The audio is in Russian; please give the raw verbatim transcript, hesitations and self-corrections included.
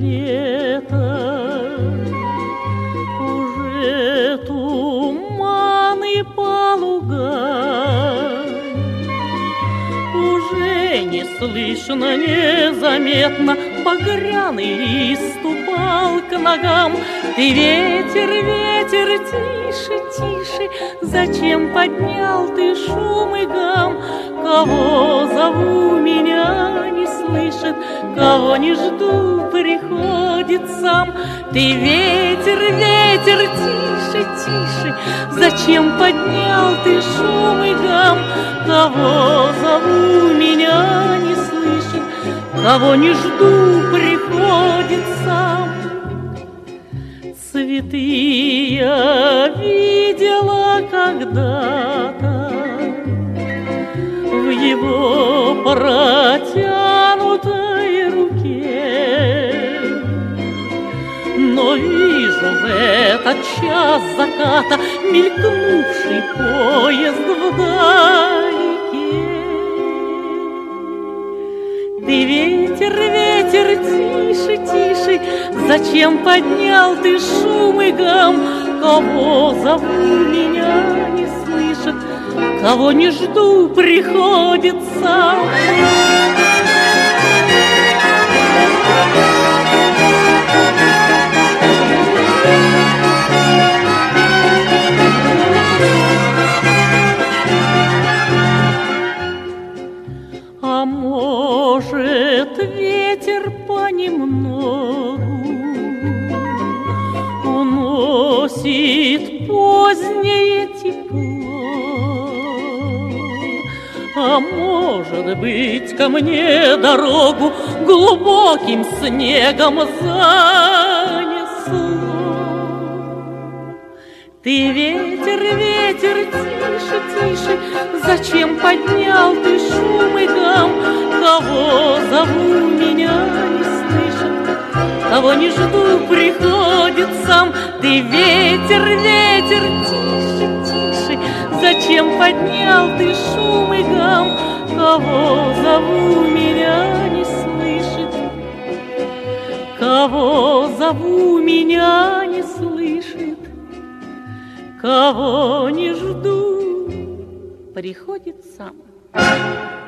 света. Уже туманы по лугам, уже не слышно, незаметно багряный лист упал к ногам. Ты, ветер, ветер, тише, тише, зачем поднял ты шум и гам? Кого зову, меня не слышит, кого не жду, приходит сам. Ты, ветер, ветер, тише, тише, зачем поднял ты шум и гам? Кого зову, меня не слышит, кого не жду, приходит сам. Цветы я видела когда-то в его протянутой руке, но вижу в этот час заката мелькнувший поезд вдалеке. Ты, ветер, ветер, тише, тише, зачем поднял ты шум и гам? Кого зову, меня не слышит, кого не жду, приходит сам. А может, ветер понемногу уносит позднее тепло, а может быть, ко мне дорогу глубоким снегом занесло. Ты, ветер, ветер, тише, тише, зачем поднял ты шум и гам? Кого зову, меня не слышит, кого не жду, приходит сам. Ты, ветер, ветер, тише, тише, зачем поднял ты шум и гам? Кого зову, меня не слышит, кого зову, меня не слышит, кого не жду, приходит сам.